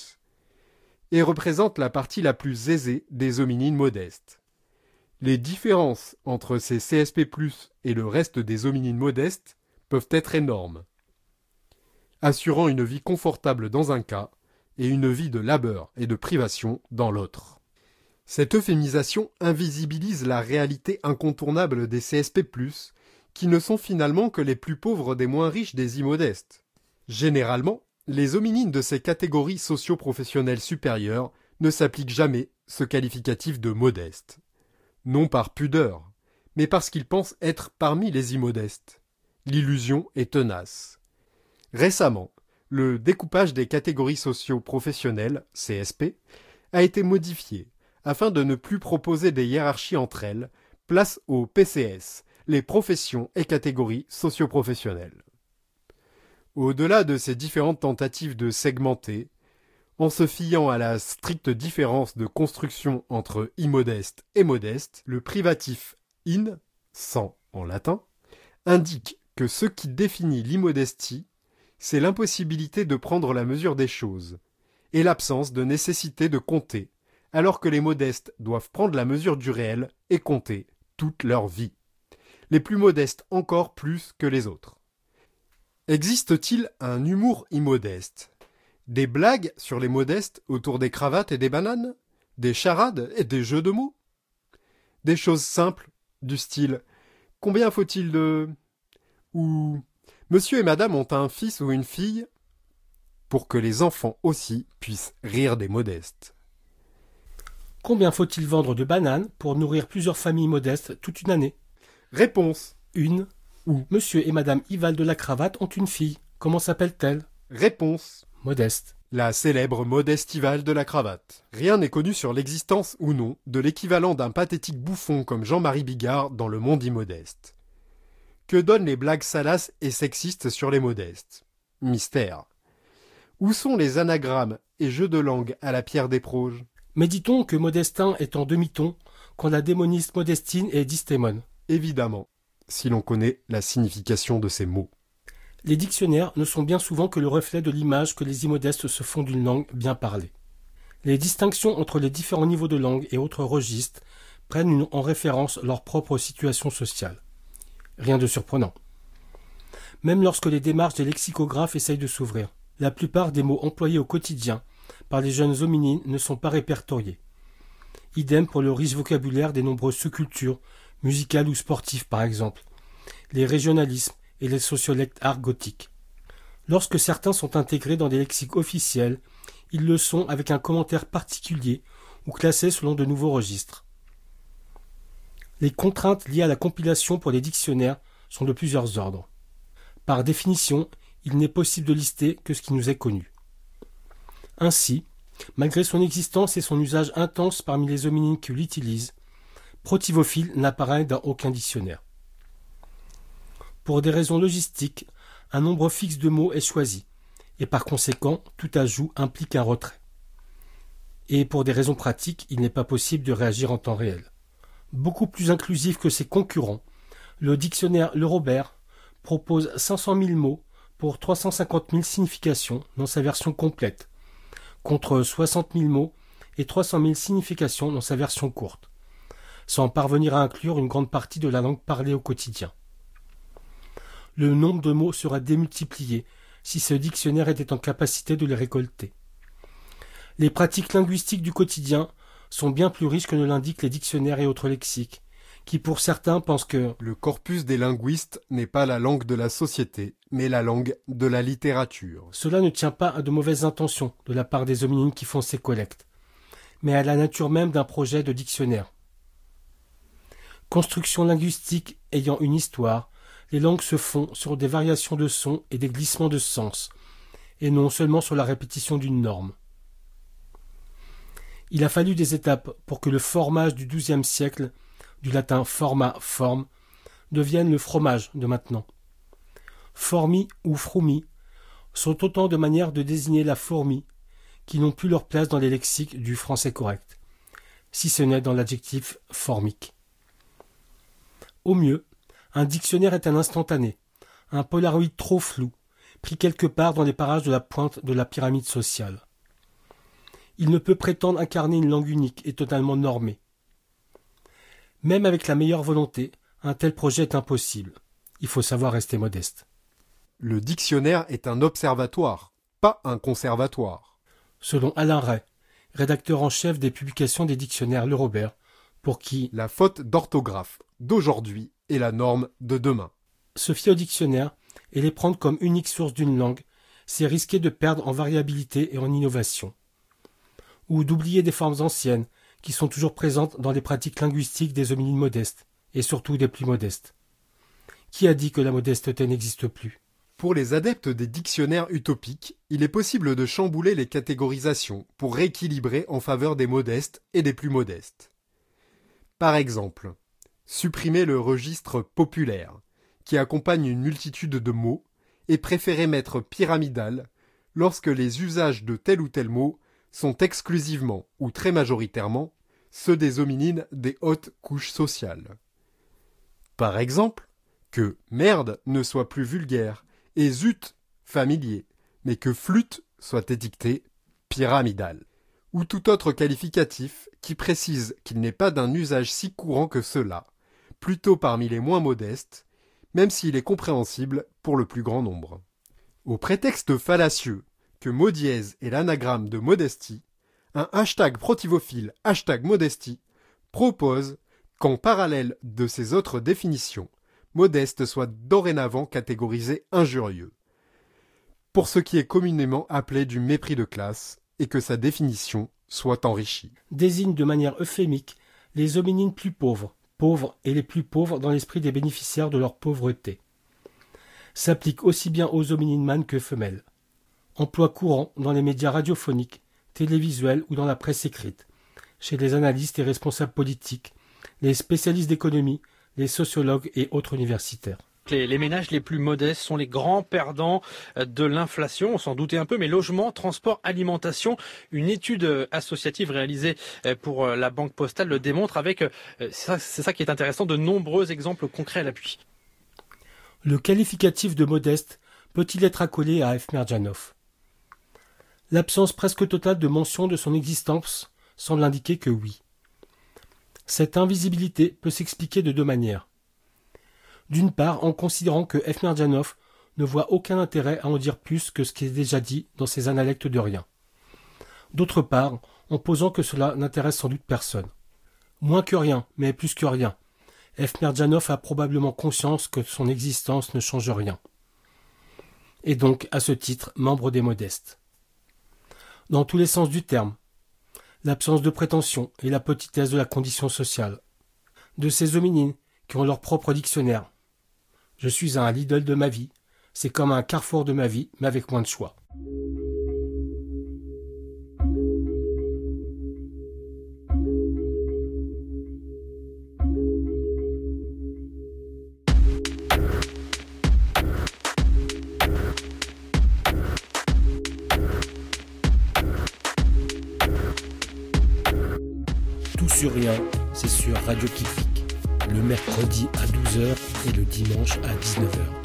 M: et représentent la partie la plus aisée des hominines modestes. Les différences entre ces CSP+, et le reste des hominines modestes peuvent être énormes, assurant une vie confortable dans un cas et une vie de labeur et de privation dans l'autre. Cette euphémisation invisibilise la réalité incontournable des CSP+, qui ne sont finalement que les plus pauvres des moins riches des immodestes. Généralement, les hominines de ces catégories socio-professionnelles supérieures ne s'appliquent jamais ce qualificatif de modeste. Non par pudeur, mais parce qu'ils pensent être parmi les immodestes. L'illusion est tenace. Récemment, le découpage des catégories socio-professionnelles, CSP, a été modifié afin de ne plus proposer des hiérarchies entre elles, place aux PCS, les professions et catégories socio-professionnelles. Au-delà de ces différentes tentatives de segmenter, en se fiant à la stricte différence de construction entre immodeste et modeste, le privatif in, sans en latin, indique que ce qui définit l'immodestie, c'est l'impossibilité de prendre la mesure des choses, et l'absence de nécessité de compter, alors que les modestes doivent prendre la mesure du réel et compter toute leur vie. Les plus modestes encore plus que les autres. Existe-t-il un humour immodeste? Des blagues sur les modestes autour des cravates et des bananes? Des charades et des jeux de mots? Des choses simples, du style « Combien faut-il de... » ou « Monsieur et madame ont un fils ou une fille ?» pour que les enfants aussi puissent rire des modestes.
N: Combien faut-il vendre de bananes pour nourrir plusieurs familles modestes toute une année?
M: Réponse.
N: Une. Ou Monsieur et madame Ival de la Cravate ont une fille. Comment s'appelle-t-elle?
M: Réponse.
N: Modeste.
M: La célèbre Modeste Ival de la Cravate. Rien n'est connu sur l'existence ou non de l'équivalent d'un pathétique bouffon comme Jean-Marie Bigard dans le monde immodeste. Que donnent les blagues salaces et sexistes sur les modestes? Mystère. Où sont les anagrammes et jeux de langue à la pierre des Proges?
N: Mais dit-on que Modestin est en demi-ton quand la démoniste Modestine est Distémone?
M: Évidemment, si l'on connaît la signification de ces mots.
N: Les dictionnaires ne sont bien souvent que le reflet de l'image que les immodestes se font d'une langue bien parlée. Les distinctions entre les différents niveaux de langue et autres registres prennent en référence leur propre situation sociale. Rien de surprenant. Même lorsque les démarches des lexicographes essayent de s'ouvrir, la plupart des mots employés au quotidien par les jeunes hominines ne sont pas répertoriés. Idem pour le riche vocabulaire des nombreuses sous-cultures, musicales ou sportives par exemple, les régionalismes et les sociolectes argotiques. Lorsque certains sont intégrés dans des lexiques officiels, ils le sont avec un commentaire particulier ou classés selon de nouveaux registres. Les contraintes liées à la compilation pour les dictionnaires sont de plusieurs ordres. Par définition, il n'est possible de lister que ce qui nous est connu. Ainsi, malgré son existence et son usage intense parmi les hominines qui l'utilisent, protivophile n'apparaît dans aucun dictionnaire. Pour des raisons logistiques, un nombre fixe de mots est choisi, et par conséquent, tout ajout implique un retrait. Et pour des raisons pratiques, il n'est pas possible de réagir en temps réel. Beaucoup plus inclusif que ses concurrents, le dictionnaire Le Robert propose 500 000 mots pour 350 000 significations dans sa version complète, contre 60 000 mots et 300 000 significations dans sa version courte, sans parvenir à inclure une grande partie de la langue parlée au quotidien. Le nombre de mots sera démultiplié si ce dictionnaire était en capacité de les récolter. Les pratiques linguistiques du quotidien sont bien plus riches que ne l'indiquent les dictionnaires et autres lexiques, qui pour certains pensent que
M: le corpus des linguistes n'est pas la langue de la société, mais la langue de la littérature.
N: Cela ne tient pas à de mauvaises intentions de la part des hominines qui font ces collectes, mais à la nature même d'un projet de dictionnaire. Construction linguistique ayant une histoire, les langues se font sur des variations de sons et des glissements de sens, et non seulement sur la répétition d'une norme. Il a fallu des étapes pour que le formage du XIIe siècle, du latin forma, forme, devienne le fromage de maintenant. Formi ou frumi sont autant de manières de désigner la fourmi qui n'ont plus leur place dans les lexiques du français correct, si ce n'est dans l'adjectif formique. Au mieux, un dictionnaire est un instantané, un polaroid trop flou, pris quelque part dans les parages de la pointe de la pyramide sociale. Il ne peut prétendre incarner une langue unique et totalement normée. Même avec la meilleure volonté, un tel projet est impossible. Il faut savoir rester modeste.
M: Le dictionnaire est un observatoire, pas un conservatoire.
N: Selon Alain Ray, rédacteur en chef des publications des dictionnaires Le Robert, pour qui
M: la faute d'orthographe d'aujourd'hui est la norme de demain.
N: Se fier au dictionnaire et les prendre comme unique source d'une langue, c'est risquer de perdre en variabilité et en innovation. Ou d'oublier des formes anciennes qui sont toujours présentes dans les pratiques linguistiques des hominines modestes, et surtout des plus modestes. Qui a dit que la modesteté n'existe plus ?
M: Pour les adeptes des dictionnaires utopiques, il est possible de chambouler les catégorisations pour rééquilibrer en faveur des modestes et des plus modestes. Par exemple, supprimer le registre populaire, qui accompagne une multitude de mots, et préférer mettre pyramidal lorsque les usages de tel ou tel mot sont exclusivement ou très majoritairement ceux des hominines des hautes couches sociales. Par exemple, que merde ne soit plus vulgaire et zut familier, mais que flûte soit étiqueté pyramidal, ou tout autre qualificatif qui précise qu'il n'est pas d'un usage si courant que cela, plutôt parmi les moins modestes, même s'il est compréhensible pour le plus grand nombre. Au prétexte fallacieux que mot dièse est l'anagramme de modestie, un hashtag protivophile #modestie propose qu'en parallèle de ces autres définitions, modeste soit dorénavant catégorisé injurieux, pour ce qui est communément appelé du mépris de classe, et que sa définition soit enrichie.
N: Désigne de manière euphémique les hominines plus pauvres, pauvres et les plus pauvres dans l'esprit des bénéficiaires de leur pauvreté. S'applique aussi bien aux hominines mâles que femelles. Emploi courant dans les médias radiophoniques, télévisuels ou dans la presse écrite, chez les analystes et responsables politiques, les spécialistes d'économie, les sociologues et autres universitaires.
E: Les ménages les plus modestes sont les grands perdants de l'inflation, on s'en doutait un peu, mais logement, transport, alimentation, une étude associative réalisée pour la Banque Postale le démontre avec, c'est ça qui est intéressant, de nombreux exemples concrets à l'appui.
N: Le qualificatif de modeste peut-il être accolé à F. Merdjanov ? L'absence presque totale de mention de son existence semble indiquer que oui. Cette invisibilité peut s'expliquer de deux manières. D'une part, en considérant que F. Merdjanov ne voit aucun intérêt à en dire plus que ce qui est déjà dit dans ses analectes de rien. D'autre part, en posant que cela n'intéresse sans doute personne. Moins que rien, mais plus que rien. F. Merdjanov a probablement conscience que son existence ne change rien. Et donc, à ce titre, membre des modestes. Dans tous les sens du terme. L'absence de prétention et la petitesse de la condition sociale. De ces hominines qui ont leur propre dictionnaire. Je suis un Lidl de ma vie, c'est comme un Carrefour de ma vie, mais avec moins de choix. Tout sur rien, c'est sur Radio Kifik, le mercredi à 12h et le dimanche à 19h.